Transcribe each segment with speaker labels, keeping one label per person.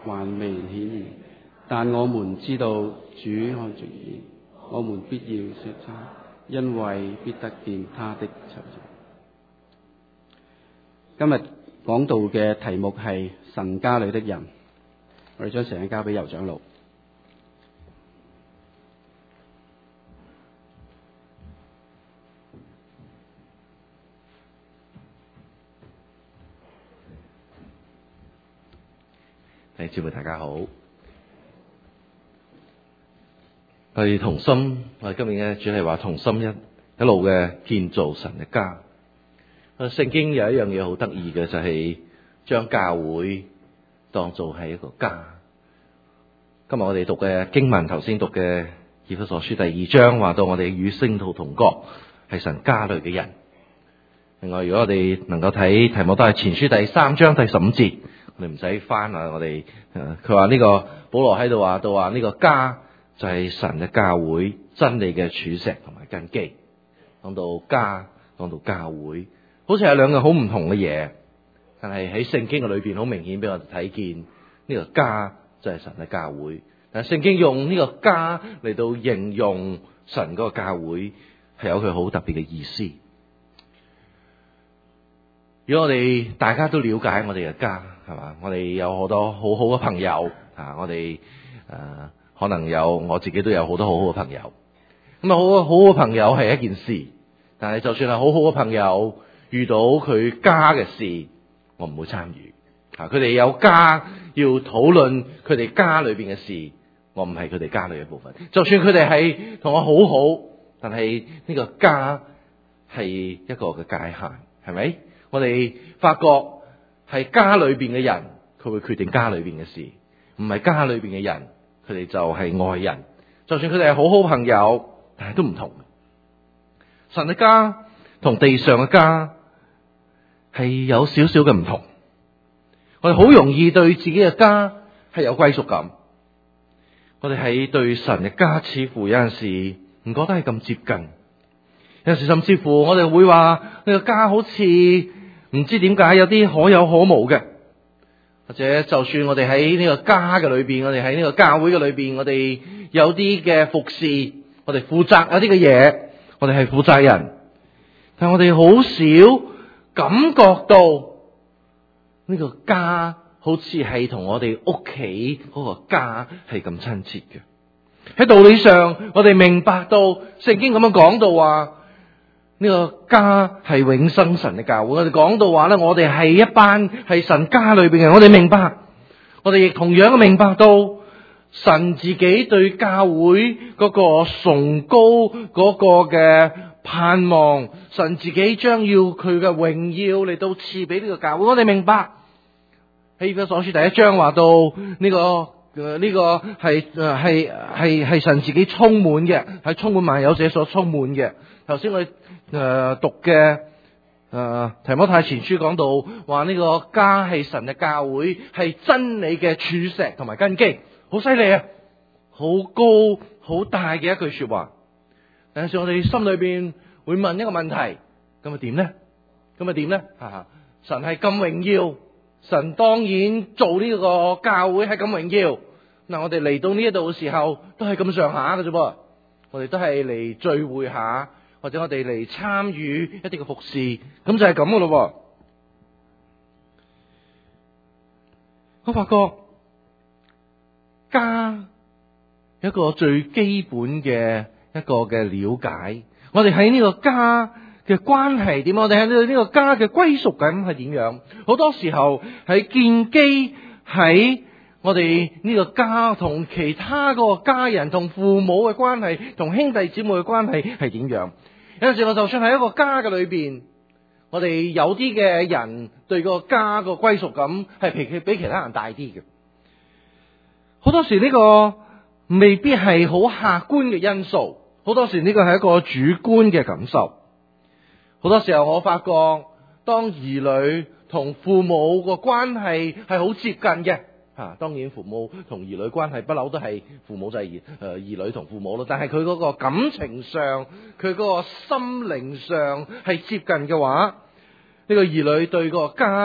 Speaker 1: 還未顯現，但我們知道主看着現，我們必要說他，因為必得見他的酬謝。今日講道嘅題目係神家裏的人，我哋將時間交俾尤長老。
Speaker 2: 弟兄姊妹大家好，我哋同心，我哋今年嘅主題話同心一路嘅建造神嘅家。聖經有一樣嘢好得意嘅，就係將教會當做係一個家。今日我哋讀嘅經文，頭先讀嘅以弗所書第2章，話到我哋與聖徒同國，係神家裏嘅人。另外，如果我哋能夠睇提摩太前書第3章第15節。我哋唔使翻啊！我哋佢話呢個保羅喺度話到話呢個家就係神嘅教會真理嘅柱石同埋根基。講到家，講到教會，好似係兩個好唔同嘅嘢，但係喺聖經嘅裏邊好明顯俾我哋睇見呢個家就係神嘅教會。但係聖經用呢個家嚟到形容神嗰個教會，係有佢好特別嘅意思。如果我哋大家都了解我哋嘅家，係嘛？我哋有好多好好嘅朋友啊！我哋可能有我自己都有好多好好嘅朋友。咁啊，好好嘅朋友係一件事，但係就算係好好嘅朋友，遇到佢家嘅事，我唔會參與。啊，佢哋有家要討論佢哋家裏邊嘅事，我唔係佢哋家裏嘅部分。就算佢哋係同我好好，但係呢個家係一個嘅界限，係咪？我哋發覺係家裏邊嘅人，佢會決定家裏邊嘅事；唔係家裏邊嘅人，佢哋就係外人。就算佢哋係好好朋友，但係都唔同。神嘅家同地上嘅家係有少少嘅唔同。我哋好容易對自己嘅家係有歸屬感。我哋喺對神嘅家，似乎有陣時唔覺得係咁接近。有陣時甚至乎我哋會話呢個家好似唔知點解有啲可有可無嘅，或者就算我哋喺呢個家嘅裏邊，我哋喺呢個教會嘅裏邊，我哋有啲嘅服侍，我哋負責有啲嘅嘢，我哋係負責人，但係我哋好少感覺到呢個家好似係同我哋屋企嗰個家係咁親切嘅。喺道理上，我哋明白到聖經咁樣講到話，呢個家係永生神嘅教會。我哋講到話咧，我哋係一班係神家裏邊嘅，我哋明白，我哋亦同樣明白到神自己對教會嗰個崇高嗰個嘅盼望，神自己將要佢嘅榮耀嚟到賜俾呢個教會。我哋明白喺以弗所書第1章話到呢個係神自己充滿嘅，係充滿萬有者所充滿嘅。頭先我哋讀嘅提摩太前書講到話呢個家係神嘅教會，係真理嘅柱石同埋根基，好犀利啊！好高好大嘅一句說話。但係我哋心裏邊會問一個問題：咁啊點呢？咁啊點呢？神係咁榮耀，神當然做呢個教會係咁榮耀。嗱，我哋嚟到呢一度嘅時候都係咁上下嘅啫噃，我哋都係嚟聚會下。或者我哋嚟參與一啲嘅服侍，咁就係咁噶咯。我發覺家一個最基本嘅一個嘅了解，我哋喺呢個家嘅關係點？我哋喺呢個家嘅歸屬感係點樣？好多時候係建基喺我哋呢個家同其他嗰個家人、同父母嘅關係、同兄弟姊妹嘅關係係點樣？有陣時我就算喺一個家嘅裏邊，我哋有啲嘅人對個家個歸屬感係比其他人大啲嘅。好多時呢個未必係好客觀嘅因素，好多時呢個係一個主觀嘅感受。好多時候我發覺，當兒女同父母個關係係好接近嘅。當然父母同兒女關係不嬲都係父母就係兒女同父母咯，但係佢嗰個感情上，佢嗰個心靈上係接近嘅話，呢個兒女對個家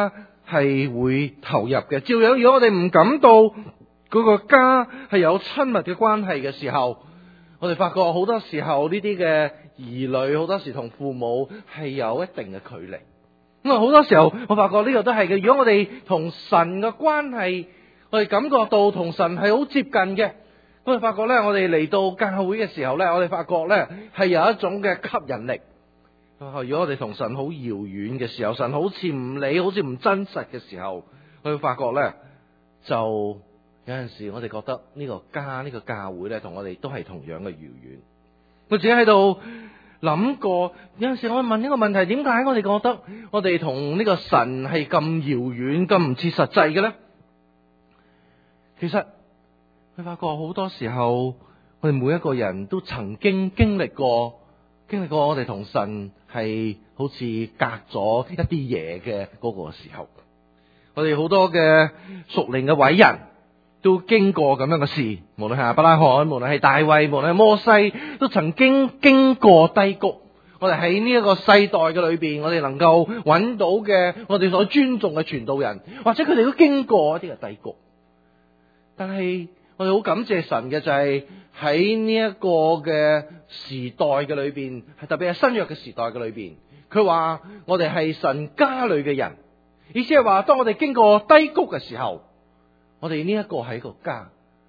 Speaker 3: 係會投入嘅。照樣，如果我哋唔感到嗰個家係有親密嘅關係嘅時候，我哋發覺好多時候呢啲嘅兒女好多時同父母係有一定嘅距離。咁啊，好多時候我發覺呢個都係嘅。如果我哋同神嘅關係，我哋感覺到同神係好接近嘅，我哋發覺呢，我哋嚟到教會嘅時候呢，我哋發覺呢係有一種嘅吸引力。如果我哋同神好遙遠嘅時候，神好似唔理，好似唔真實嘅時候，我會發覺呢，就有陣時我哋覺得呢個家，呢個教會呢，同我哋都係同樣嘅遙遠。我自己喺度諗過，有陣時我問呢個問題，點解我哋覺得我哋同呢個神係咁遙遠、咁唔切實際嘅呢？其實你發覺好多時候，我哋每一個人都曾經經歷過我哋同神係好似隔咗一啲嘢嘅嗰個時候。我哋好多嘅屬靈嘅偉人都經過咁樣嘅事，無論係亞伯拉罕，無論係大衛，無論係摩西，都曾經經過低谷。我哋喺呢一個世代嘅裏邊，我哋能夠揾到嘅，我哋所尊重嘅傳道人，或者佢哋都經過一啲嘅低谷。但係我哋好感謝神嘅就係喺呢一個嘅時代嘅裏邊，係特別係新約嘅時代嘅裏邊，佢話我哋係神家裏嘅人，意思係話當我哋經過低谷嘅時候，我哋呢一個係一個家，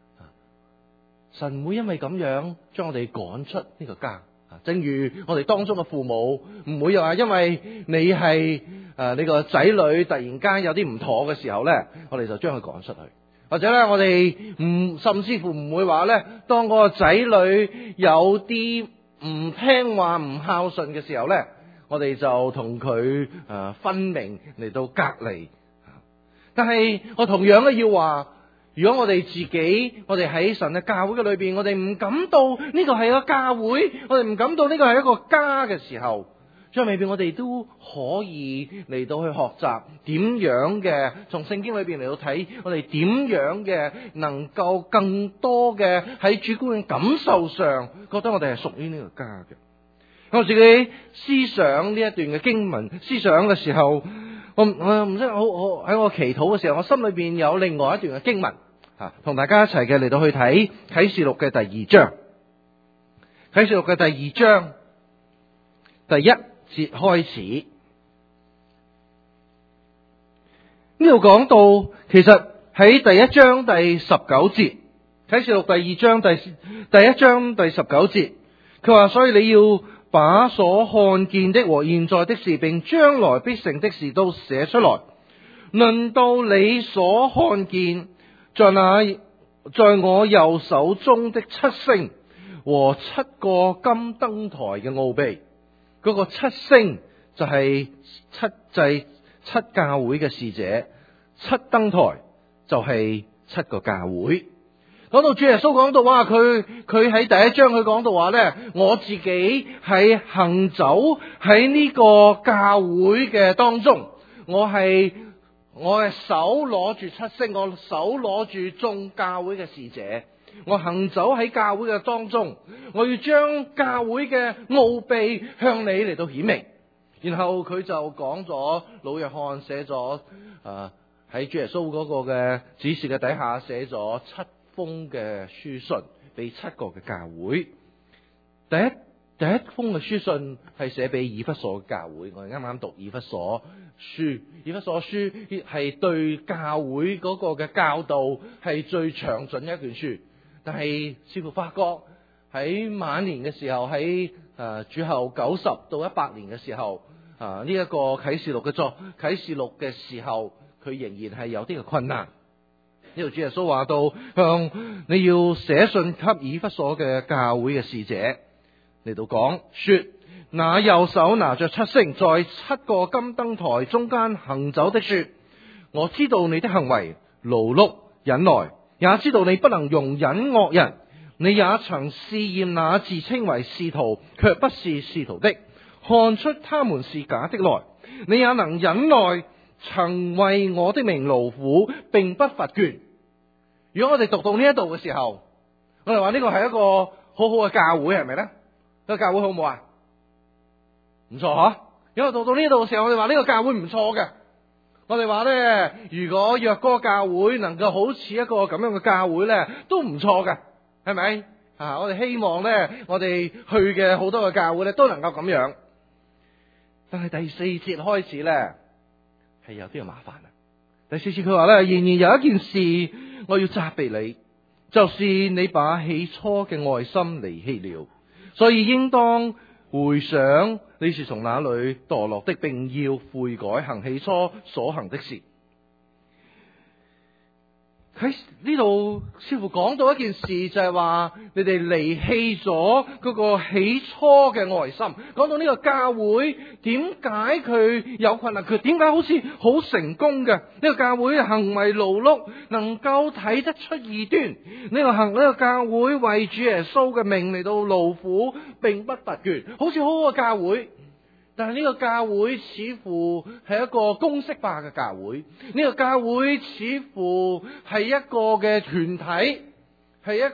Speaker 3: 神唔會因為咁樣將我哋趕出呢個家。正如我哋當中嘅父母唔會又話因為你係你個仔女突然間有啲唔妥嘅時候呢，我哋就將佢趕出去。或者咧，我哋甚至乎唔會話咧，當嗰個仔女有啲唔聽話、唔孝順嘅時候咧，我哋就同佢分明嚟到隔離。但係我同樣嘅要話，如果我哋自己，我哋喺神嘅教會嘅裏邊，我哋唔感到呢個係一個教會，我哋唔感到呢個係一個家嘅時候，將未必我哋都可以嚟到去學習點樣嘅從聖經裏邊嚟到睇，我哋點樣嘅能夠更多嘅喺主觀嘅感受上，覺得我哋係屬於呢個家嘅。我自己思想呢一段嘅經文，思想嘅時候，我唔知好喺我祈禱嘅時候，我心裏邊有另外一段嘅經文同大家一齊嘅嚟到去睇啟示錄嘅第二章。啟示錄嘅第二章第一節開始，呢度講到，其實喺第一章第19節，啟示錄第二章第一章第19節，佢話：所以你要把所看見的和現在的事，並將來必成的事都寫出來。論到你所看見，在我右手中的七星和七個金燈台嘅奧秘。嗰個七星就係七教會嘅使者，七燈台就係七個教會。講到主耶穌講到話，佢喺第一章佢講到話咧，我自己係行走喺呢個教會嘅當中，我係手攞住七星，我手攞住眾教會嘅使者。我行走喺教會嘅當中，我要將教會嘅奧秘向你嚟到顯明。然後佢就講咗，老約翰寫咗喺主耶穌嗰個嘅指示嘅底下寫咗7封嘅書信俾7個嘅教會。第一封嘅書信係寫俾以弗所嘅教會。我哋啱啱讀以弗所書，以弗所書係對教會嗰個嘅教導係最詳盡嘅一卷書。但係似乎發覺喺晚年嘅時候，喺主後90到100年嘅時候，呢一個啟示錄嘅時候，佢仍然係有啲嘅困難。呢度主耶穌話到，向你要寫信給以弗所嘅教會嘅使者嚟到講說，那右手拿着七星，在7個金燈台中間行走的說，我知道你的行為，勞碌忍耐，也知道你不能容忍惡人，你也曾試驗那自稱為使徒卻不是使徒的，看出他們是假的來。你也能忍耐，曾為我的名勞苦，並不乏倦。如果我哋讀到呢一度嘅時候，我哋話呢個係一個好好嘅教會，係咪呢？呢個教會好唔好啊？唔錯嗬。如果讀到呢度嘅時候，我哋話呢個教會唔錯嘅。 我哋話呢，如果若哥教會能夠好似一個咁樣嘅教會呢，都唔錯㗎，係咪？我哋希望呢，我哋去嘅好多嘅教會呢，都能夠咁樣。但係第4節開始呢，係有啲嘅麻煩啦。第4節佢話呢，仍然有一件事我要責備你，就是你把起初嘅愛心離棄了，所以應當回想你是從哪裏墮落的，並要悔改，行起初所行的事。喺呢度似乎講到一件事，就係話你哋離棄咗嗰個起初嘅愛心。講到呢個教會點解佢有困難，佢點解好似好成功嘅？呢個教會行為勞碌，能夠睇得出異端。呢個教會為主耶穌嘅名嚟到勞苦，並不突厥，好似好好嘅教會。但係呢個教會似乎係一個公式化嘅教會，呢個教會似乎係一個嘅團體，係一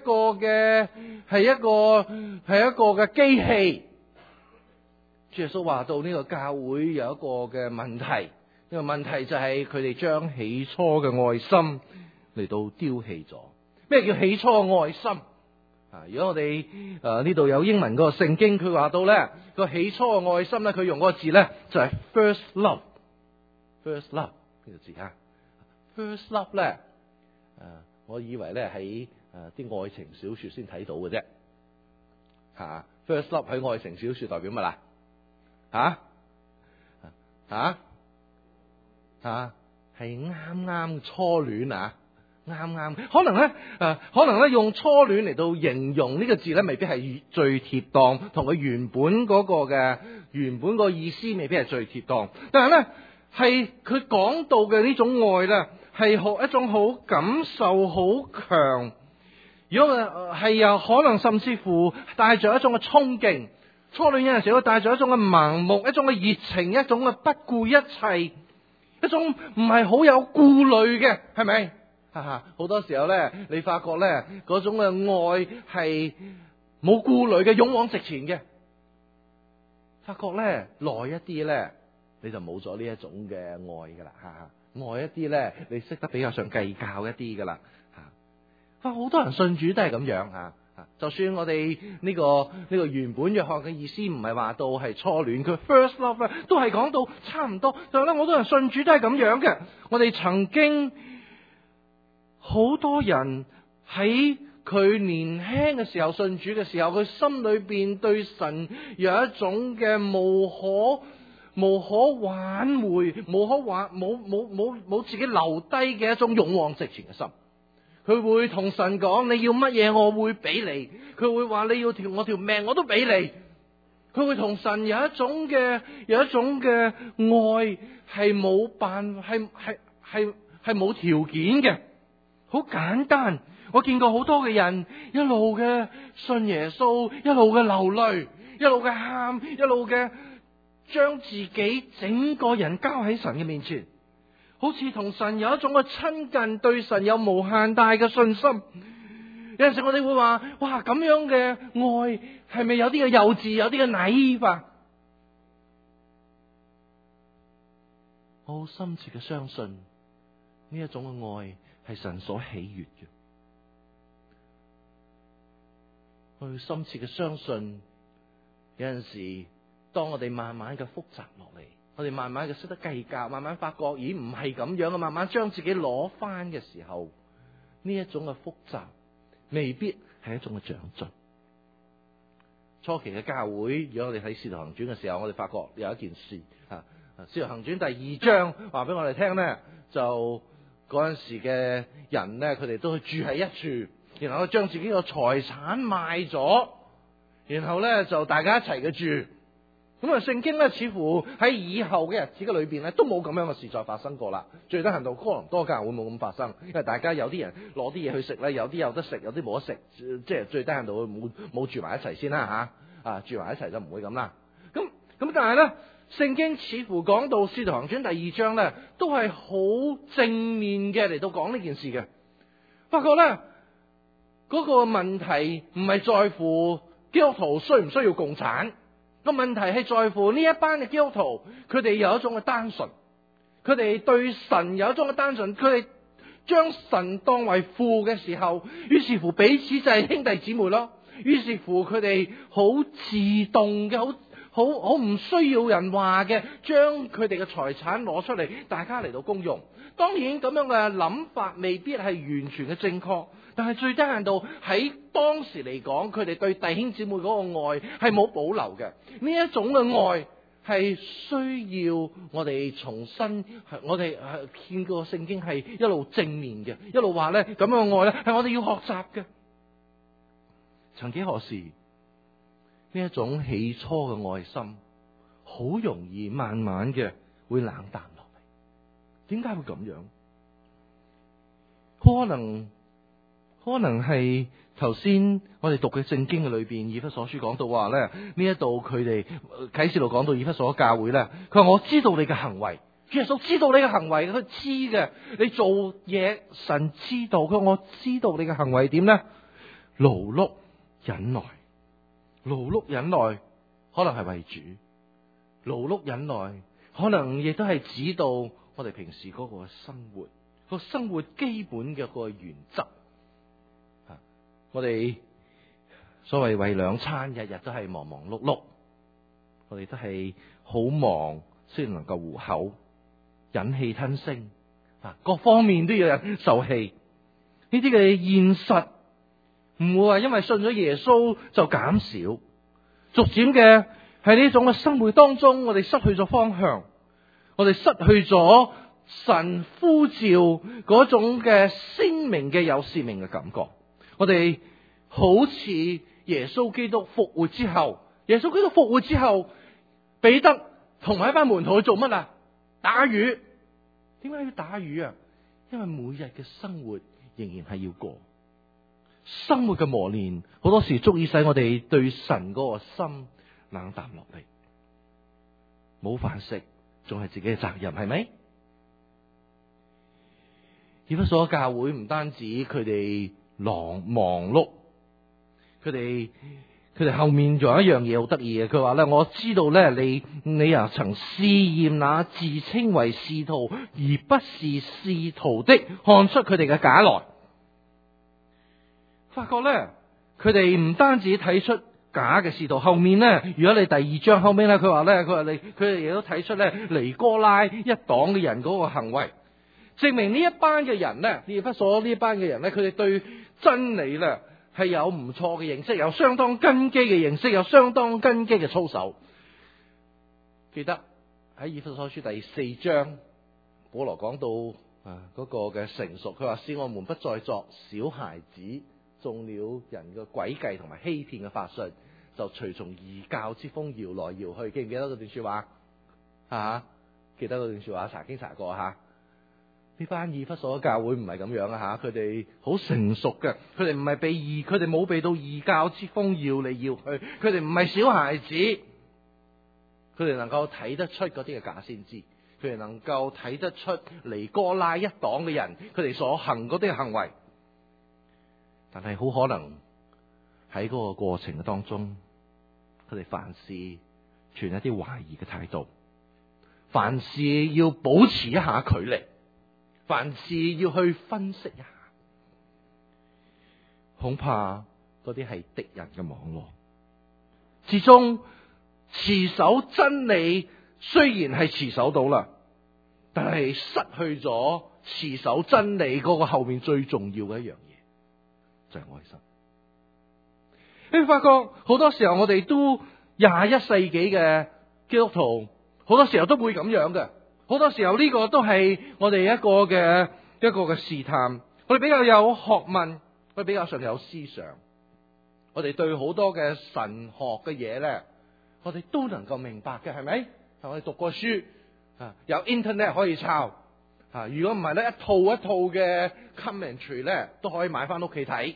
Speaker 3: 個嘅機器。主耶穌話到呢個教會有一個嘅問題，呢個問題就係佢哋將起初嘅愛心嚟到丟棄咗。咩叫起初嘅愛心？如果我哋呢度有英文嗰個聖經，佢話到咧個起初嘅愛心咧，佢用嗰個字咧就係 first love 呢個字啊。first love 咧，我以為咧喺啲愛情小說先睇到嘅啫。first love 喺愛情小說代表乜啦？係啱初戀啊！啱，可能咧用初戀嚟到形容呢個字咧，未必係最貼當，同佢原本個意思未必係最貼當。但係咧，係佢講到嘅呢種愛咧，係一種好感受好強。如果係又可能甚至乎帶着一種嘅衝勁，初戀有陣時會帶着一種嘅盲目，一種嘅熱情，一種嘅不顧一切，一種唔係好有顧慮嘅，係咪？好多時候咧，你發覺咧嗰種嘅愛係冇顧慮嘅，勇往直前嘅。發覺咧耐一啲咧，你就冇咗呢一種嘅愛噶啦，愛一啲咧，你識得比較上計較一啲噶啦，好多人信主都係咁樣。就算我哋呢個原本約翰嘅意思唔係話到係初戀，佢 first love 咧都係講到差唔多。但係咧，好多人信主都係咁樣嘅。我哋曾經。好多人喺佢年輕嘅時候信主嘅時候，佢心裏邊對神有一種嘅無可挽回、冇自己留低嘅一種勇往直前嘅心。佢會同神講：你要乜嘢，我會俾你。佢會話：你要我條命，我都俾你。佢會同神有一種嘅愛，係冇辦法，係冇條件嘅。好簡單，我見過好多嘅人一路嘅信耶穌，一路嘅流淚，一路嘅喊，一路嘅將自己整個人交喺神嘅面前，好似同神有一種嘅親近，對神有無限大嘅信心。有陣時我哋會話：哇，咁樣嘅愛係咪有啲嘅幼稚，有啲嘅naïve啊？我好深切嘅相信呢一種嘅愛係神所喜悅嘅，我深切嘅相信，有陣時當我哋慢慢嘅複雜落嚟，我哋慢慢嘅識得計較，慢慢發覺，咦，唔係咁樣嘅，慢慢將自己攞翻嘅時候，呢一種嘅複雜未必係一種嘅長進。初期嘅教會，如果我哋睇《使徒行傳》嘅時候，我哋發覺有一件事《使徒行傳》第2章話俾我哋聽呢，就嗰陣時嘅人呢，佢哋都去住喺一處，然後將自己個財產賣咗，然後呢就大家一齊嘅住。咁啊，聖經呢似乎喺以後嘅日子嘅裏邊呢，都冇咁樣嘅事再發生過啦。最低限度哥林多教會冇咁發生，因為大家有啲人攞啲嘢去食咧，有啲有得食，有啲冇得食，即係最低限度冇住埋一齊先啦吓，住埋一齊就唔會咁啦。咁但係呢，聖經似乎講到《使徒行傳》第2章呢，都係好正面嘅嚟到講呢件事嘅。不過呢，嗰個問題唔係在乎基督徒需唔需要共產，個問題係在乎呢一班嘅基督徒，佢哋有一種嘅單純， 佢哋對神有一種嘅單純，佢哋將神當為父嘅時候，於是乎彼此就係兄弟姊妹咯。於是乎佢哋好自動嘅，好唔需要人話嘅，將佢哋嘅財產攞出嚟，大家嚟到公用。當然咁樣嘅諗法未必係完全嘅正確，但係最低限度喺當時嚟講，佢哋對弟兄姊妹嗰個愛係冇保留嘅。呢一種嘅愛係需要我哋重新，我哋見過聖經係一路正面嘅，一路話咧咁樣嘅愛咧係我哋要學習嘅。曾幾何時，呢一種起初嘅愛心，好容易慢慢嘅會冷淡落嚟。點解會咁樣？可能係頭先我哋讀嘅聖經嘅裏邊，以弗所書講到話咧，呢一度佢哋啟示錄講到以弗所教會咧，佢話我知道你嘅行為，主耶穌知道你嘅行為，佢知嘅，你做嘢神知道，佢話我知道你嘅行為點咧？勞碌忍耐，勞碌忍耐可能係為主，勞碌忍耐可能亦都係指到我哋平時嗰個生活，個生活基本嘅個原則。我哋所謂為兩餐，日日都係忙忙碌碌，我哋都係好忙，先能夠糊口，忍氣吞聲，各方面都要忍受氣。呢啲嘅現實唔會話因為信咗耶穌就減少，逐漸嘅喺呢種嘅生活當中，我哋失去咗方向，我哋失去咗神呼召嗰種嘅鮮明嘅有使命嘅感覺。我哋好似耶穌基督復活之後，彼得同埋一班門徒去做乜啊？打魚。點解要打魚啊？因為每日嘅生活仍然係要過，生活嘅磨練好多時足以使我哋對神嗰個心冷淡落嚟。冇飯食仲係自己嘅責任，係咪？以弗所教會唔單止佢哋忙碌，佢哋後面仲有一樣嘢好得意嘅。佢話咧，我知道咧，你啊曾試驗那自稱為使徒而不是使徒的，看出佢哋嘅假來。發覺咧，佢哋唔單止睇出假嘅使徒，後面咧，如果你第二章後尾咧，佢話佢哋亦都睇出咧尼哥拉一黨嘅人嗰個行為，證明呢一班嘅人咧，以弗所呢一班嘅人咧，佢哋對真理咧係有唔錯嘅認識，有相當根基嘅認識，有相當根基嘅操守。記得喺以弗所書第4章，保羅講到嗰個嘅成熟，佢話使我們不再作小孩子，中了人嘅詭計同埋欺騙嘅法術，就隨從異教之風搖來搖去。記唔記得嗰段說話？記得嗰段說話，查經查過吓。呢班以弗所教會唔係咁樣啊吓，佢哋好成熟嘅，佢哋唔係佢哋冇被到異教之風搖嚟搖去，佢哋唔係小孩子，佢哋能夠睇得出嗰啲嘅假先知，佢哋能夠睇得出尼哥拉一黨嘅人，佢哋所行嗰啲嘅行為，但係好可能喺嗰個過程嘅當中，佢哋凡事存一啲懷疑嘅態度，凡事要保持一下距離，凡事要去分析一下，恐怕嗰啲係敵人嘅網絡。始終持守真理雖然係持守到啦，但係失去咗持守真理嗰個後面最重要嘅一樣嘢，就係愛心。你會發覺好多時候我哋都21世紀嘅基督徒，好多時候都會咁樣嘅。好多時候呢個都係我哋一個嘅試探，我哋比較有學問，我哋比較上有思想，我哋對好多嘅神學嘅嘢咧，我哋都能夠明白嘅，係咪？我哋讀過書，有 internet 可以抄，如果唔係咧，一套一套嘅 commentary 咧都可以買翻屋企睇。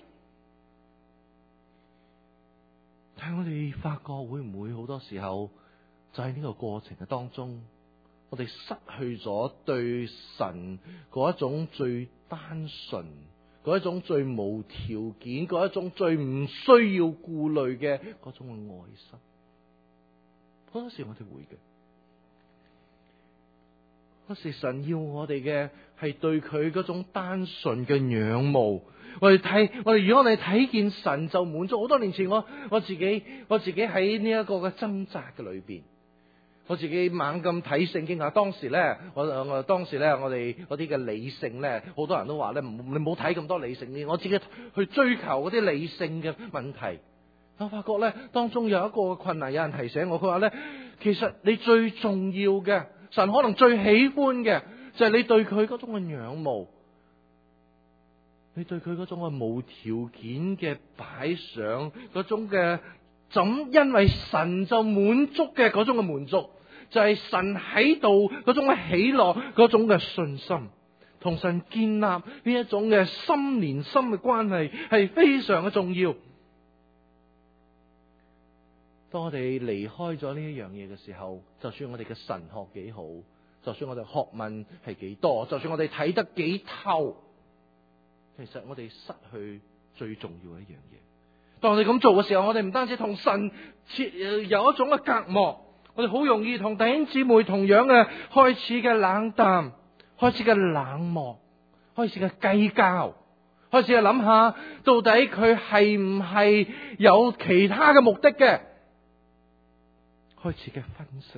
Speaker 3: 但係我哋發覺會唔會好多時候就喺呢個過程嘅當中，我哋失去咗對神嗰一種最單純，嗰一種最無條件，嗰一種最唔需要顧慮嘅嗰種嘅愛心。好多時我哋會嘅， 嗰時神要我哋嘅係對佢嗰種單純嘅仰慕。如果我哋睇見神就滿足。好多年前我自己喺呢一個嘅掙扎嘅裏邊，我自己猛咁睇聖經啊。當時咧，我哋嗰啲嘅理性咧，好多人都話咧，你唔好睇咁多理性啲。我自己去追求嗰啲理性嘅問題，我發覺咧當中有一個困難，有人提醒我，佢話咧，其實你最重要嘅，神可能最喜歡嘅就係你對佢嗰種嘅仰慕。你對佢嗰種嘅無條件嘅擺上，嗰種嘅因為神就滿足嘅嗰種嘅滿足，就係神喺度嗰種嘅喜樂，嗰種嘅信心，同神建立呢一種嘅心連心嘅關係係非常嘅重要。當我哋離開咗呢一樣嘢嘅時候，就算我哋嘅神學幾好，就算我哋學問係幾多，就算我哋睇得幾透，其實我哋失去最重要嘅一樣嘢。當我哋咁做嘅時候，我哋唔單止同神有一種嘅隔膜，我哋好容易同弟兄姊妹同樣嘅開始嘅冷淡，開始嘅冷漠，開始嘅計較，開始嘅諗下到底佢係唔係有其他嘅目的嘅，開始嘅分析，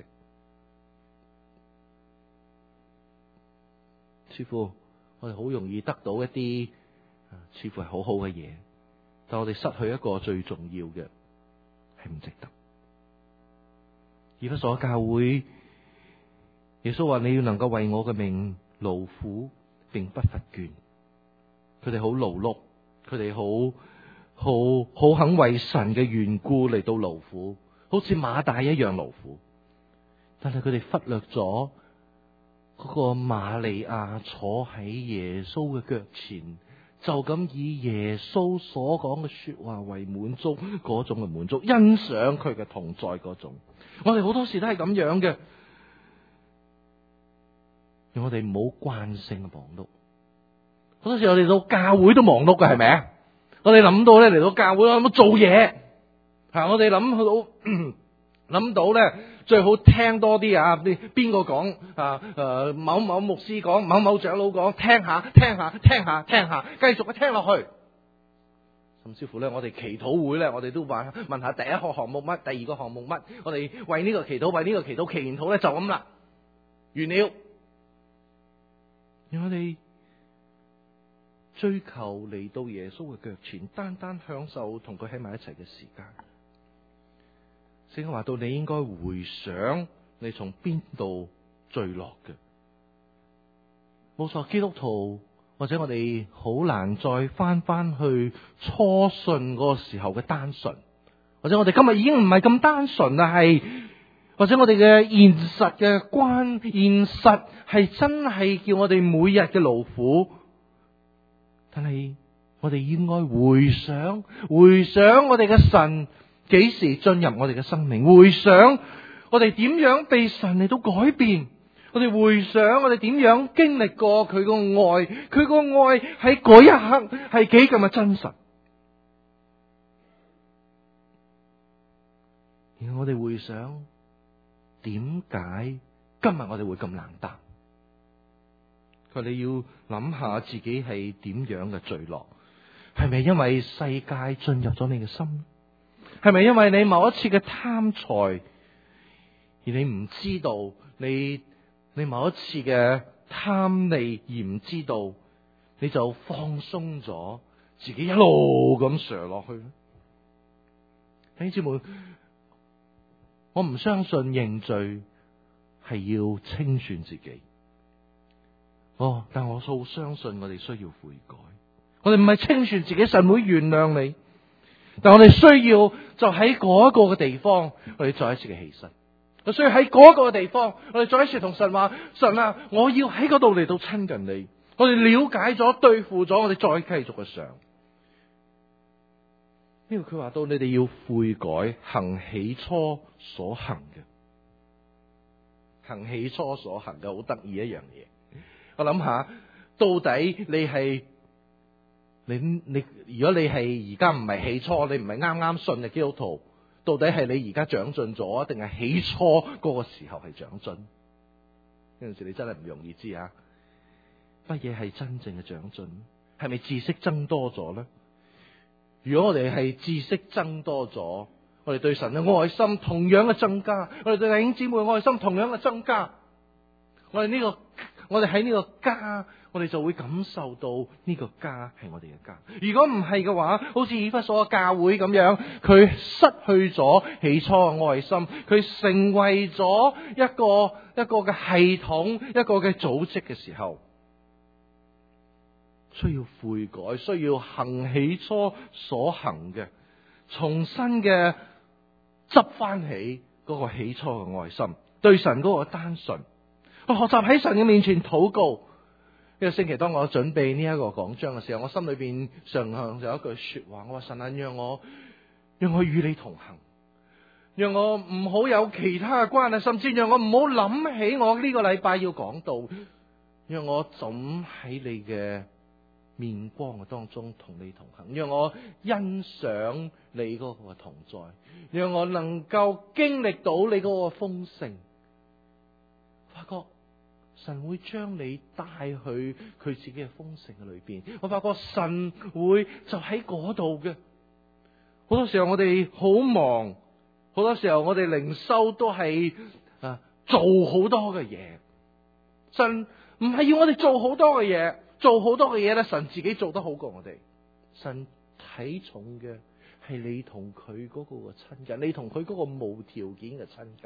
Speaker 3: 似乎我哋好容易得到一啲似乎係好好嘅嘢，但我哋失去一個最重要嘅，係唔值得。以弗所教會，耶穌話你要能夠為我嘅名勞苦，並不乏倦。佢哋好勞碌，佢哋好肯為神嘅緣故嚟到勞苦，好似馬大一樣勞苦。但係佢哋忽略咗嗰個瑪利亞坐喺耶穌嘅腳前，就咁以耶穌所講嘅說話為滿足，嗰種嘅滿足，欣賞佢嘅同在嗰種。我哋好多時都係咁樣嘅，讓我哋唔好慣性嘅忙碌。好多時我哋到教會都忙碌嘅，係咪啊？我哋諗到咧嚟到教會，諗到做嘢，我哋諗到咧最好聽多啲啊！邊個講某某牧師講，某某長老講，聽下，繼續嘅聽落去。甚至乎咧，我哋祈禱會咧，我哋都問下第一個項目乜，第二個項目乜，我哋為呢個祈禱，為呢個祈禱，祈完禱咧就咁啦，完了。讓我哋追求嚟到耶穌嘅腳前，單單享受同佢喺埋一齊嘅時間。聖經話到，你應該回想你從邊度墜落嘅。冇錯，基督徒或者我哋好難再翻去初信嗰個時候嘅單純，或者我哋今日已經唔係咁單純啦，或者我哋嘅現實係真係叫我哋每日嘅勞苦。但係我哋應該回想我哋嘅神幾時進入我哋嘅生命，回想我哋點樣被神嚟到改變，我哋回想我哋點樣經歷過佢個愛，佢個愛喺嗰一刻係幾咁嘅真實。然後我哋回想點解今日我哋會咁冷淡。佢哋要諗下自己係點樣嘅墜落，係咪因為世界進入咗你嘅心？係咪因為你某一次嘅貪財，而你唔知道你某一次嘅貪利而唔知道，你就放鬆咗自己一路咁瀡落去咧？弟兄姊妹，我唔相信認罪係要清算自己。但我好相信我哋需要悔改。我哋唔係清算自己，神會原諒你。但我哋需要就喺嗰一個嘅地方，我哋再一次嘅犧牲。我需要喺嗰個嘅地方，我哋再一次同神話：神啊，我要喺嗰度嚟到親近你。我哋了解咗，對付咗，我哋再繼續嘅上。呢個佢話到，你哋要悔改，行起初所行嘅，行起初所行嘅，好得意一樣嘢。我諗下，到底你如果你係而家唔係起初，你唔係啱啱信嘅基督徒，到底係你而家長進咗，定係起初嗰個時候係長進？
Speaker 2: 有陣時你真係唔容易知啊。乜嘢係真正嘅長進？係咪知識增多咗呢？如果我哋係知識增多咗，我哋對神嘅愛心同樣嘅增加，我哋對弟兄姊妹嘅愛心同樣嘅增加，我哋喺呢個家，我哋就會感受到呢個家係我哋嘅家。如果唔係嘅話，好似以弗所嘅教會咁樣，佢失去咗起初嘅愛心，佢成為咗一個嘅系統，一個嘅組織嘅時候，需要悔改，需要行起初所行嘅，重新嘅執翻起嗰個起初嘅愛心，對神嗰個單純，我學習喺神嘅面前禱告。呢個星期當我準備呢一個講章嘅時候，我心裏邊常常就有一句說話，我話神啊，讓我與你同行，讓我唔好有其他嘅關係，甚至讓我唔好諗起我呢個禮拜要講道，讓我枕喺你嘅面光嘅當中同你同行，讓我欣賞你嗰個同在，讓我能夠經歷到你嗰個豐盛。發覺神會將你帶去佢自己嘅豐盛嘅裏邊，我發覺神會就喺嗰度嘅。好多時候我哋好忙，好多時候我哋靈修都係做好多嘅嘢。神唔係要我哋做好多嘅嘢，做好多嘅嘢咧，神自己做得好過我哋。神睇重嘅係你同佢嗰個嘅親近，你同佢嗰個無條件嘅親近。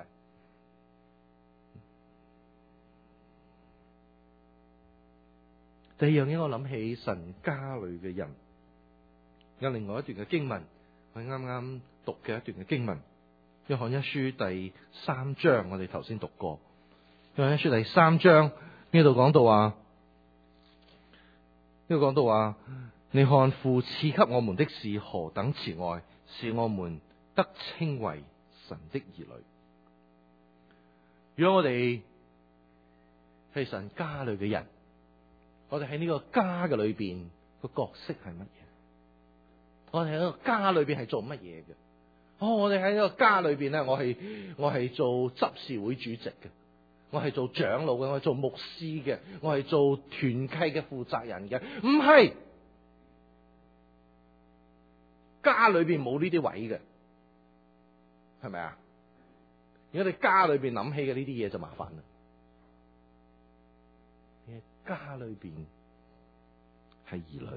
Speaker 2: 第二樣嘢，我諗起神家裏嘅人，有另外一段嘅經文，我啱啱讀嘅一段嘅經文，約翰一書第3章，我哋頭先讀過。約翰一書第3章呢度講到話，你看父賜給我們的是何等慈愛，使我們得稱為神的兒女。如果我哋係神家裏嘅人，我哋喺呢個家嘅裏邊個角色係乜嘢？我哋喺呢個家裏邊係做乜嘢嘅？我哋喺呢個家裏邊咧，我係做執事會主席嘅，我係做長老嘅，我係做牧師嘅，我係做團契嘅負責人嘅。唔係，家裏邊冇呢啲位嘅，係咪啊？如果你家裏邊諗起嘅呢啲嘢就麻煩啦。家裏邊係兒女，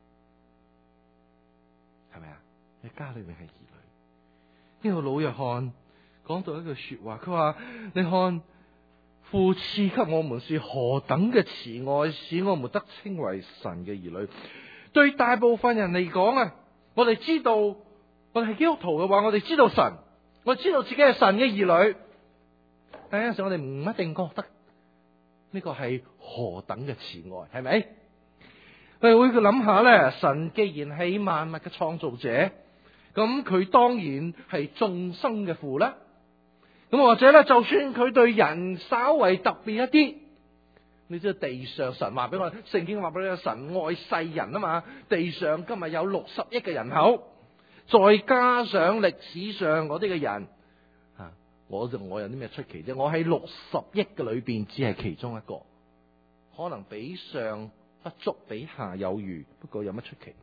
Speaker 2: 係咪啊？你家裏邊係兒女。呢個老約翰講到一句說話，佢話：你看父賜給我們是何等嘅慈愛，使我們得稱為神嘅兒女。對大部分人嚟講啊，我哋知道，我哋係基督徒嘅話，我哋知道神，我哋知道自己係神嘅兒女。但有陣時我哋唔一定覺得呢個係何等嘅慈愛，係咪？我哋會諗下咧，神既然係萬物嘅創造者，咁佢當然係眾生嘅父啦。咁或者咧，就算佢對人稍為特別一啲，你知道地上神話俾我，聖經話俾你，神愛世人啊嘛。地上今日有60億嘅人口，再加上歷史上嗰啲嘅人。我有啲咩出奇啫？我喺60億嘅裏邊只係其中一個，可能比上不足，比下有餘。不過有乜出奇？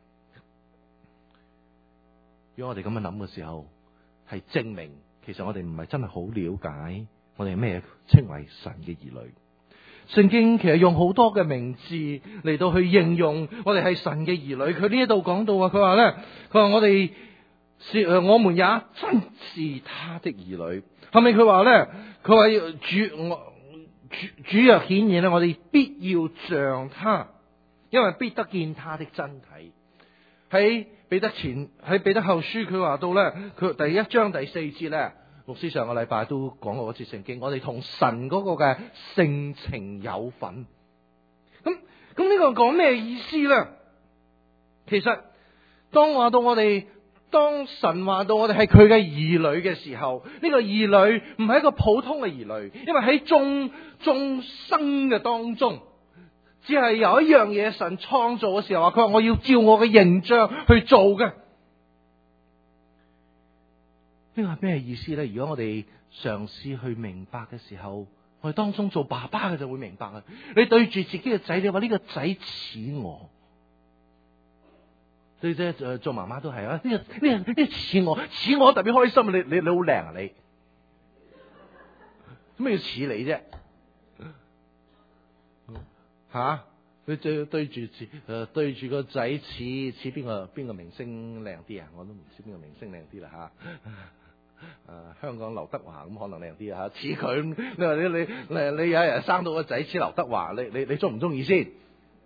Speaker 2: 如果我哋咁樣諗嘅時候，係證明其實我哋唔係真係好了解我哋係咩稱為神嘅兒女。聖經其實用好多嘅名字嚟到去形容我哋係神嘅兒女。佢呢一度講到啊，佢話我們也真是他的兒女。後尾佢話咧，佢話主若顯現咧，我哋必要像他，因為必得見他的真體。喺彼得後書佢話到咧，佢第1章第4節咧，牧師上個禮拜都講過嗰節聖經，我哋同神嗰個嘅性情有份。咁呢個講咩意思咧？其實當神話到我哋係佢嘅兒女嘅時候，呢個兒女唔係一個普通嘅兒女，因為喺眾生嘅當中，只係有一樣嘢神創造嘅時候話，佢話我要照我嘅形象去做嘅。呢個係咩意思咧？如果我哋嘗試去明白嘅時候， 我哋當中做爸爸嘅就會明白啊！你對住自己嘅仔，你話呢個仔似我，對啫，做媽媽都係啊！呢個似我特別開心啊！你好靚啊！你咩要似你啫？吓？你對住個仔似邊個明星靚啲啊？我都唔知邊個明星靚啲啦吓。香港劉德華咁可能靚啲啊，似佢。你話你有一日生到個仔似劉德華，你中唔中意先？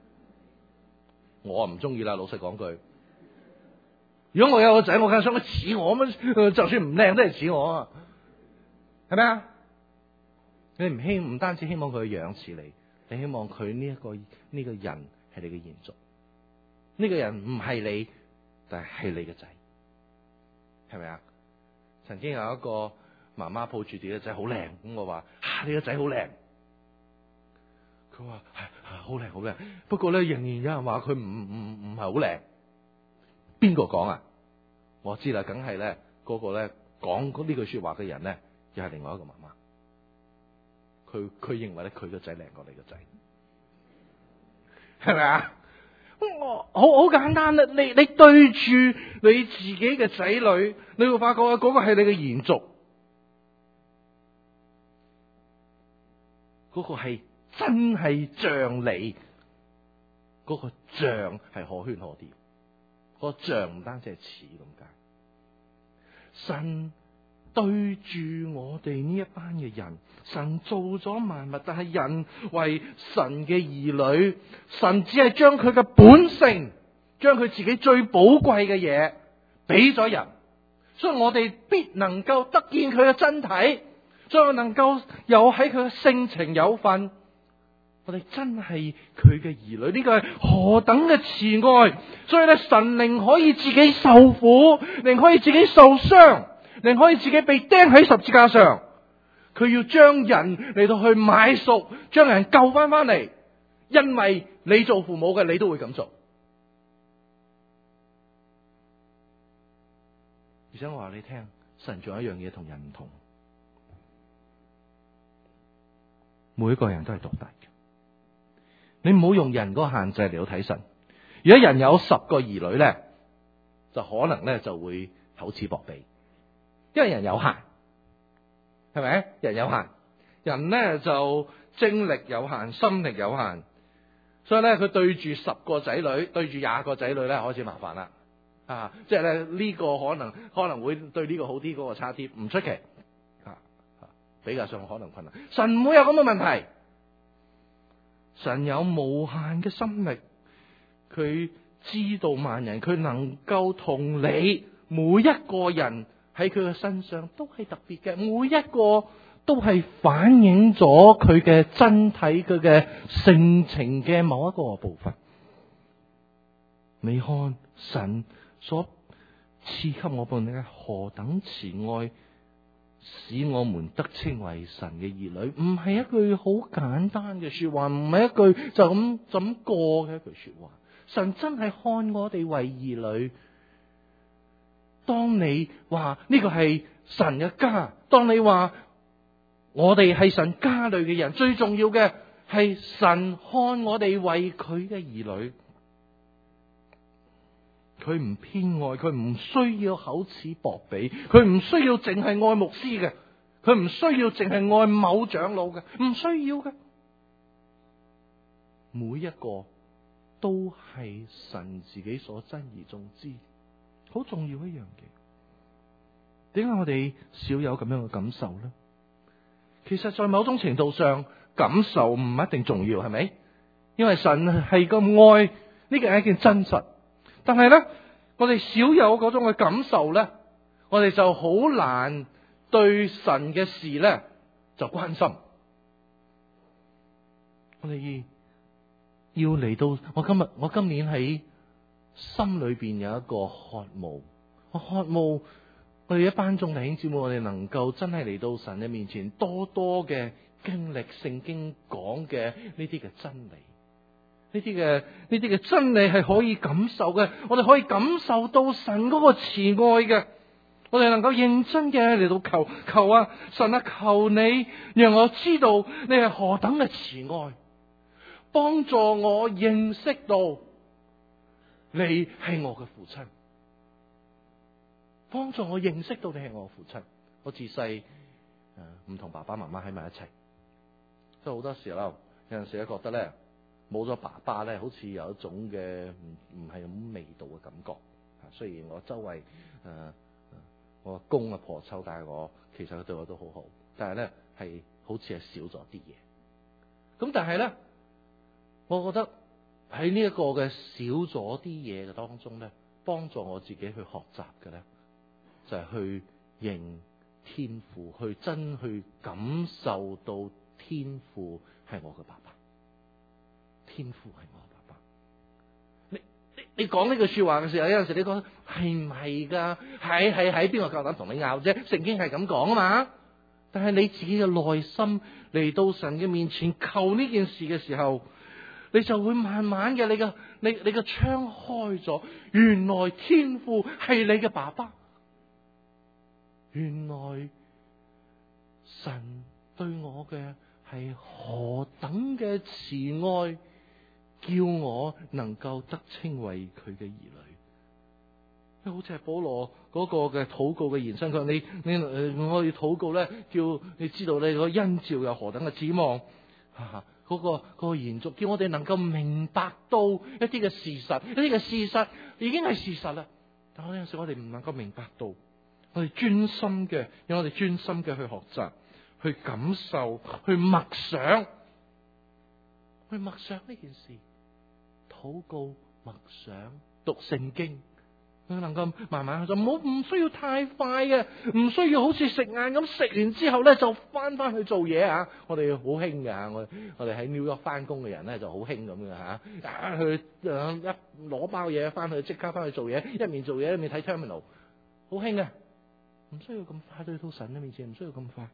Speaker 2: 我唔中意啦，老實講句。如果我有個仔，我梗係想佢似我咁，就算唔靚都係似我啊，係咪啊？你唔單止希望佢嘅樣似你。你希望佢呢個人係你嘅延續，呢個人唔係你，但係你嘅仔，係咪啊？曾經有一個媽媽抱住自己嘅仔好靚，咁我話你個仔好靚，佢話好靚好靚，不過咧仍然有人話佢唔係好靚。邊個講啊？我知啦，梗係咧嗰個咧講呢句說話嘅人咧，又係另外一個媽媽。佢認為咧佢個仔靚過你個仔，係咪啊？好簡單啦！你對住你自己嘅仔女，你會發覺嗰個係你嘅延續，嗰個係真係像你，嗰個像係可圈可點，嗰個像唔單止係似咁解。神對住我哋呢一班嘅人，神做咗萬物，但係人為神嘅兒女，神只係將佢嘅本性，將佢自己最寶貴嘅嘢俾咗人，所以我哋必能夠得見佢嘅真體，所以能夠有喺佢嘅性情有份。我哋真係佢嘅兒女，呢個係何等嘅慈愛！所以咧，神寧可以自己受苦，寧可以自己受傷，寧可以自己被釘喺十字架上，佢要將人嚟到去買贖，將人救翻嚟，因為你做父母嘅，你都會咁做。而且我話你聽，神仲有一樣嘢同人唔同，每一個人都係獨特嘅。你唔好用人嗰個限制嚟到睇神。如果人有10個兒女咧，就可能咧就會厚此薄彼，因為人有限，係咪？人有限，人咧就精力有限，心力有限，所以咧佢對住10個仔女，對住20個仔女咧，開始麻煩啦。即係咧呢個可能會對呢個好啲，嗰個差啲，唔出奇。比較上可能困難，神唔會有咁嘅問題。神有無限嘅心力，佢知道萬人，佢能夠同你每一個人喺佢嘅身上都係特別嘅，每一個都係反映咗佢嘅真體，佢嘅性情嘅某一個部分。你看神所賜給我們嘅何等慈愛，使我們得稱為神嘅兒女，唔係一句好簡單嘅說話，唔係一句就咁過嘅一句說話。神真係看我哋為兒女。當你話呢個係神嘅家，當你話我哋係神家裏嘅人，最重要嘅係神看我哋為佢嘅兒女。佢唔偏愛，佢唔需要厚此薄彼，佢唔需要淨係愛牧師嘅，佢唔需要淨係愛某長老嘅，唔需要嘅。每一個都係神自己所珍而重之，好重要一樣嘢。點解我哋少有咁樣嘅感受呢？其實在某種程度上，感受唔一定重要，係咪？因為神係咁愛，呢個係一件真實。但係咧，我哋少有嗰種嘅感受咧，我哋就好難對神嘅事咧就關心。我哋要嚟到，我今年喺心裏邊有一個渴慕，我渴慕我哋一班眾弟兄姊妹，我哋能夠真係嚟到神嘅面前，多多嘅經歷聖經講嘅呢啲嘅真理。呢啲嘅真理係可以感受嘅，我哋可以感受到神嗰個慈愛嘅。
Speaker 3: 我哋能夠認真嘅嚟到求啊，神啊，求你讓我知道你係何等嘅慈愛，幫助我認識到你係我嘅父親，幫助我認識到你係我嘅父親。我自細唔同爸爸媽媽喺埋一齊，所以好多時候有陣時咧覺得咧冇咗爸爸咧，好似有一種嘅唔係咁味道嘅感覺。雖然我周圍我阿公阿婆湊大我，其實佢對我都好好，但係咧係好似係少咗啲嘢。咁但係咧，我覺得喺呢一個嘅少咗啲嘢嘅當中咧，幫助我自己去學習嘅咧，就係去認天父，去真去感受到天父係我嘅爸爸，天父係我嘅爸爸。你講呢句說話嘅時候，有陣時你講係唔係噶？係邊個夠膽同你拗啫？聖經係咁講啊嘛。但係你自己嘅內心嚟到神嘅面前求呢件事嘅時候，你就會慢慢嘅你嘅窗開咗，原來天父係你嘅爸爸，原來神對我嘅係何等嘅慈愛，叫我能夠得稱為佢嘅兒女。好似係保羅嗰個嘅禱告嘅延伸，佢話我要禱告咧，叫你知道你個恩召有何等嘅指望，嗰個延續，叫我哋能夠明白到一啲嘅事實，一啲嘅事實已經係事實啦。但係有陣時我哋唔能夠明白到，我哋專心嘅，讓我哋專心嘅去學習，去感受，去默想，去默想呢件事。禱告、默想、讀聖經，佢能夠慢慢去做，唔需要太快嘅，唔需要好似食晏咁，食完之後咧就翻去做嘢啊！我哋好興㗎，我哋喺紐約翻工嘅人咧就好興咁嘅嚇，去一攞包嘢翻去，即刻翻去做嘢，一面做嘢一面睇 terminal， 好興嘅，唔需要咁快去到神嘅面前，唔需要咁快。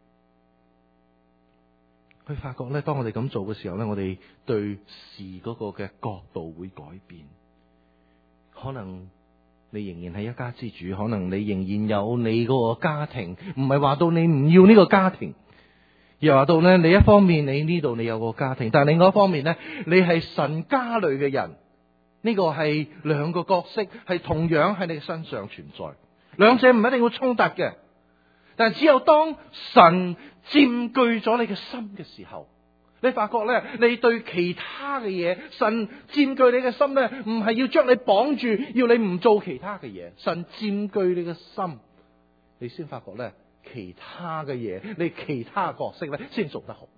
Speaker 3: 佢發覺咧，當我哋咁做嘅時候咧，我哋對事嗰個嘅角度會改變。可能你仍然係一家之主，可能你仍然有你嗰個家庭，唔係話到你唔要呢個家庭，而話到咧你一方面你呢度你有個家庭，但係另外一方面咧，你係神家裏嘅人，呢個係兩個角色，係同樣喺你身上存在，兩者唔一定會衝突嘅。但係只有當神佔據咗你嘅心嘅時候，你發覺咧，你對其他嘅嘢，神佔據你嘅心咧，唔係要將你綁住，要你唔做其他嘅嘢。神佔據你嘅心，你先發覺咧，其他嘅嘢，你其他角色咧，先做得好。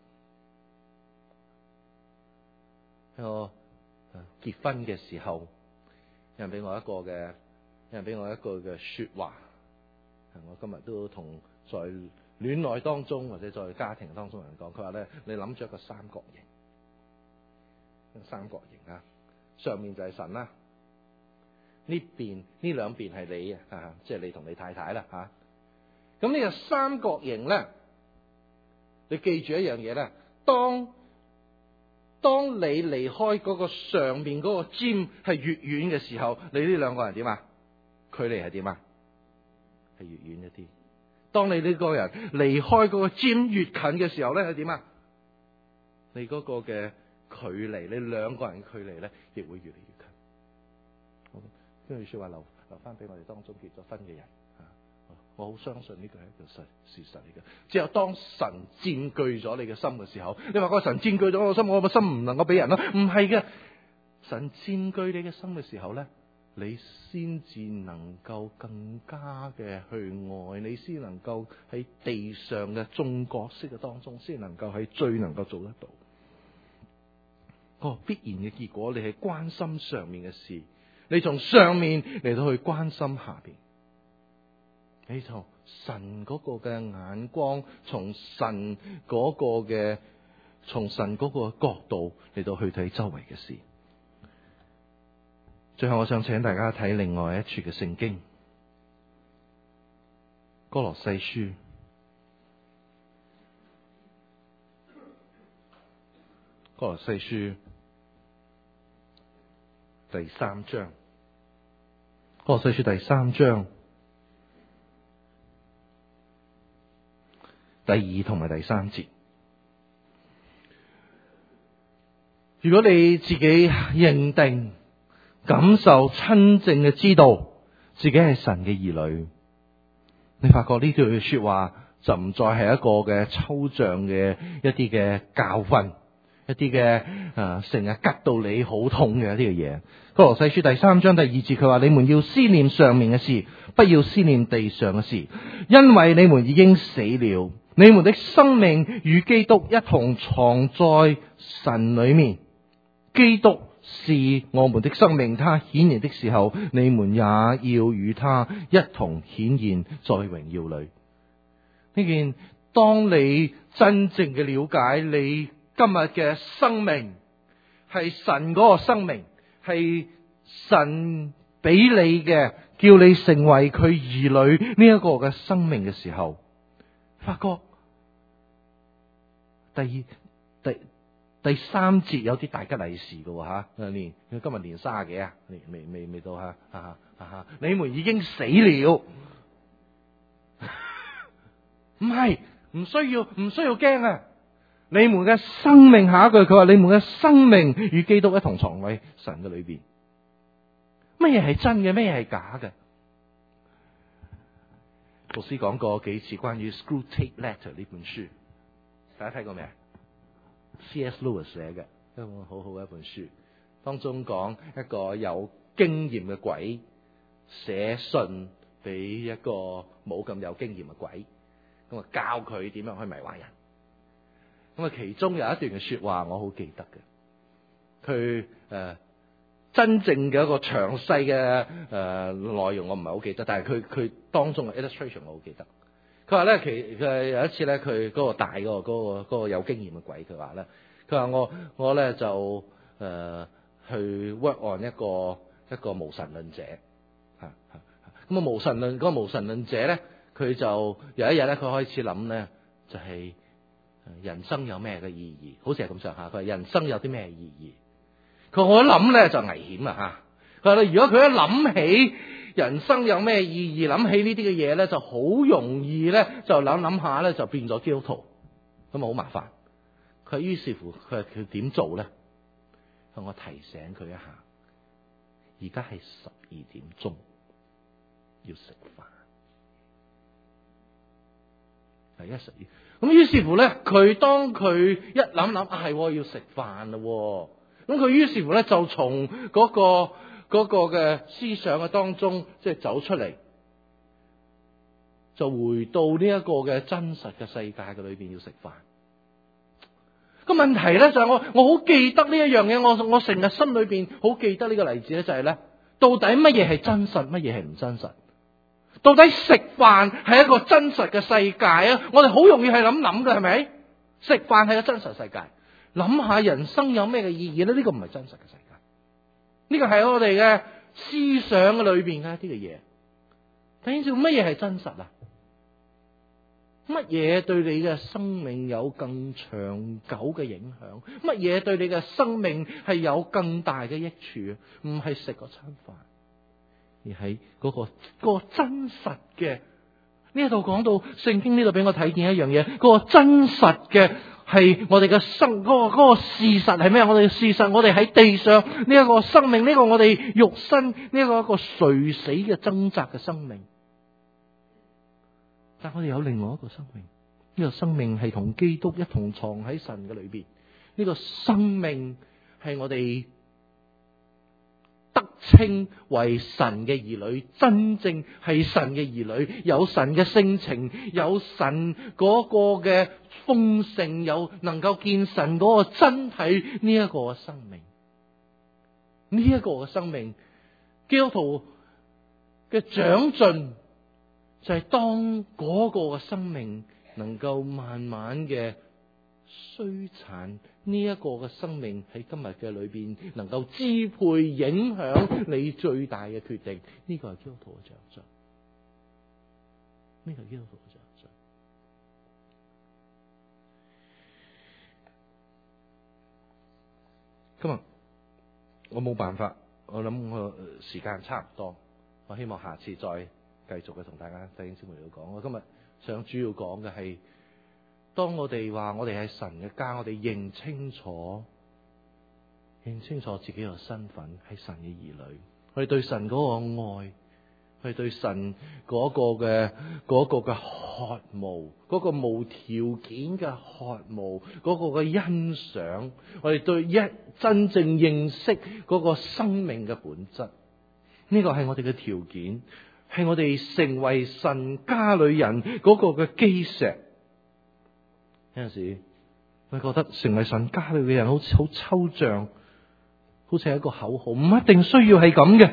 Speaker 3: 我結婚嘅時候，有人俾我一個嘅說話，我今日都同在戀愛當中或者在家庭當中人講，佢話咧，你諗住一個三角形，三角形啊，上面就係神啦，呢兩邊係你啊，即係你同你太太啦吓。咁呢個三角形咧，你記住一樣嘢咧，當你離開嗰個上面嗰個尖係越遠嘅時候，你呢兩個人點啊？距離係點啊？係越遠一啲。當你呢個人離開嗰個尖越近嘅時候咧，係點啊？你嗰個嘅距離，你兩個人嘅距離咧，亦會越嚟越近。好，呢句說話留翻俾我哋當中結咗婚嘅人。我好相信呢個係一個事實嚟嘅。只有當神佔據咗你嘅心嘅時候，你話個神佔據咗我嘅心，我嘅心唔能夠俾人咯？唔係嘅，神佔據你嘅心嘅時候咧，你先至能夠更加嘅去愛，你先能夠喺地上嘅眾角色嘅當中，先能夠係最能夠做得到。必然嘅結果，你係關心上面嘅事，你從上面嚟到去關心下邊，你從神嗰個嘅眼光，從神嗰個角度嚟到去睇周圍嘅事。最後我想請大家睇另外一處嘅聖經，歌羅西書，歌羅西書第3章，歌羅西書第3章第2同埋第3節。如果你自己認定、感受、真正嘅知道自己係神嘅兒女，你發覺呢句說話就唔再係一個嘅抽象嘅一啲嘅教訓，一啲嘅成日吉到你好痛嘅一啲嘅嘢。歌羅西書第3章第2節佢話：你們要思念上面嘅事，不要思念地上嘅事，因為你們已經死了，你們的生命與基督一同藏在神裏面。基督是我們的生命，他顯現的時候，你們也要與他一同顯現在榮耀裏。呢件，當你真正嘅了解你今日嘅生命係神嗰個生命，係神俾你嘅，叫你成為佢兒女呢一個嘅生命嘅時候，發覺第3節有啲大吉利是嘅吓，今日年30幾啊，未到吓，你們已經死了，唔係，唔需要驚啊！你們嘅生命，下一句佢話：你們嘅生命與基督一同藏喺神嘅裏邊。乜嘢係真嘅？乜嘢係假嘅？牧師講過幾次關於《Screwtape Letter》呢本書，大家睇過未啊？C.S. Lewis 寫嘅一本好好嘅一本書，當中講一個有經驗嘅鬼寫信俾一個冇咁有經驗嘅鬼，咁啊教佢點樣去迷惑人。咁啊其中有一段嘅說話我好記得嘅，佢真正嘅一個詳細嘅內容我唔係好記得，但係佢當中嘅 illustration 我好記得。佢話咧，佢有一次咧，佢嗰個大嗰個有經驗嘅鬼，佢話咧，佢話我咧就去 work on 一個無神論者咁啊無神論嗰個無神論者咧，佢就有一日咧，佢開始諗咧，就係人生有咩嘅意義，好似係咁上下。佢話人生有啲咩意義？佢話我一諗咧就危險啊嚇！佢話如果佢一諗起人生有咩意義，諗起呢啲嘅嘢咧，就好容易咧就諗下咧就變咗基督徒，咁啊好麻煩。佢於是乎佢點做咧？我提醒佢一下，而家係12點鐘，要食飯。係12點。咁於是乎咧，當佢一諗係要食飯咯。咁佢於是乎咧就從嗰個嘅思想嘅當中即係走出嚟，就回到呢一個嘅真實嘅世界嘅裏邊要食飯。個問題咧就係我好記得呢一樣嘢，我成日心裏邊好記得呢個例子咧，就係咧到底乜嘢係真實，乜嘢係唔真實？到底食飯係一個真實嘅世界啊？我哋好容易係咁諗嘅，係咪？食飯係個真實世界，諗下人生有咩嘅意義咧？呢個唔係真實嘅世界，呢個係我哋嘅思想嘅裏邊嘅一啲嘅嘢。睇住乜嘢係真實啊？乜嘢對你嘅生命有更長久嘅影響？乜嘢對你嘅生命係有更大嘅益處？唔係食嗰餐飯，而係嗰個真實嘅。呢度講到聖經呢度俾我睇見一樣嘢，嗰個真實嘅係我哋嘅嗰個事實係咩？我哋嘅事實，我哋喺地上呢一個生命，呢個我哋肉身呢一個垂死嘅掙扎嘅生命。但我哋有另外一個生命，呢個生命係同基督一同藏喺神嘅裏邊。呢個生命係我哋得稱為神嘅兒女，真正係神嘅兒女，有神嘅性情，有神嗰個嘅豐盛，有能夠見神嗰個真體呢一個嘅生命。呢一個嘅生命，基督徒嘅長進就係當嗰個嘅生命能夠慢慢嘅衰殘，呢一個嘅生命喺今日嘅裏邊能夠支配影響你最大嘅決定，呢個係基督徒嘅長進。呢個係基督徒嘅長進。今日我冇辦法，我諗我時間差唔多，我希望下次再繼續嘅同大家弟兄姊妹嚟講。我今日想主要講嘅係
Speaker 2: 當我哋話我哋係神嘅家，我哋認清楚自己嘅身份係神嘅兒女，我哋對神嗰個愛，我哋對神嗰個嘅渴慕，嗰個無條件嘅渴慕，嗰個嘅欣賞，我哋對真正認識嗰個生命嘅本質，呢個係我哋嘅條件，係我哋成為神家裏人嗰個嘅基石。有陣時我覺得成為神家裏嘅人好似好抽象，好似係一個口號，唔一定需要係咁嘅。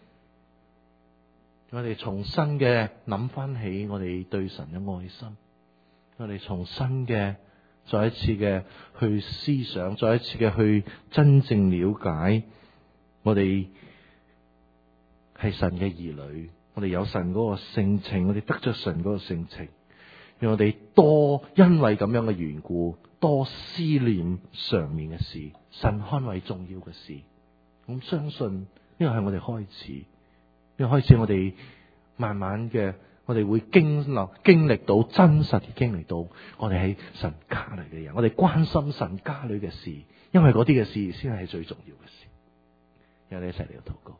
Speaker 2: 我哋重新嘅諗翻起我哋對神嘅愛心，我哋重新嘅再一次嘅去思想，再一次嘅去真正了解我哋係神嘅兒女，我哋有神嗰個性情，我哋得咗神嗰個性情，讓我哋多因為咁樣嘅緣故，多思念上面嘅事，神看為重要嘅事。我相信呢個係我哋開始，因為開始我哋慢慢嘅，我哋會經歷到真實嘅經歷到，我哋喺神家裏嘅人，我哋關心神家裏嘅事，因為嗰啲嘅事先係最重要嘅事。讓我哋一齊嚟禱告。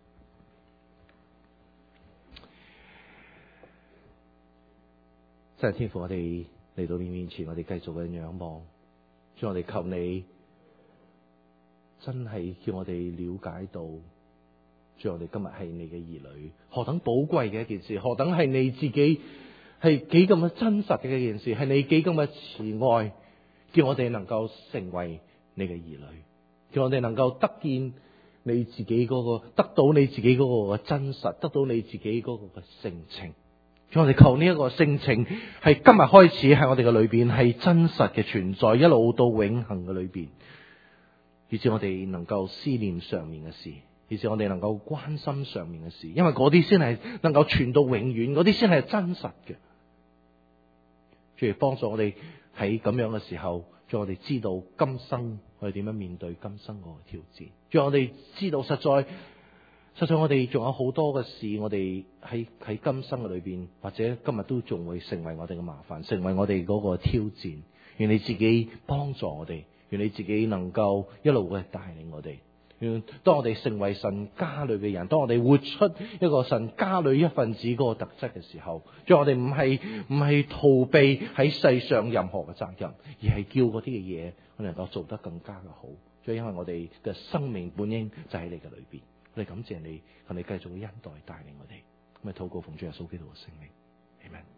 Speaker 2: 真係天父，我哋嚟到你面前，我哋繼續嘅仰望，主，我哋求你真係叫我哋了解到，主，我哋今日係你嘅兒女，何等寶貴嘅一件事，何等係你自己係幾咁嘅真實嘅一件事，係你幾咁嘅慈愛，叫我哋能夠成為你嘅兒女，叫我哋能夠得見你自己嗰個，得到你自己嗰個嘅真實，得到你自己嗰個嘅性情。我哋求呢一個性情係今日開始喺我哋嘅裏邊係真實嘅存在，一路到永恆嘅裏邊，以至我哋能夠思念上面嘅事，以至我哋能夠關心上面嘅事，因為嗰啲先係能夠傳到永遠，嗰啲先係真實嘅。主，幫助我哋喺咁樣嘅時候，讓我哋知道今生我哋點樣面對今生嗰個挑戰，讓我哋知道實在我哋仲有好多嘅事，我哋喺今生嘅裏邊，或者今日都仲會成為我哋嘅麻煩，成為我哋嗰個挑戰。願你自己幫助我哋，願你自己能夠一路嘅帶領我哋。當我哋成為神家裏嘅人，當我哋活出一個神家裏一份子嗰個特質嘅時候，讓我哋唔係逃避喺世上任何嘅責任，而係叫嗰啲嘅嘢我哋能夠做得更加嘅好。所以因為我哋嘅生命本應就喺你嘅裏邊。我哋感謝你，求你繼續恩待帶領我哋，咁啊禱告奉主耶穌基督嘅聖名，阿們。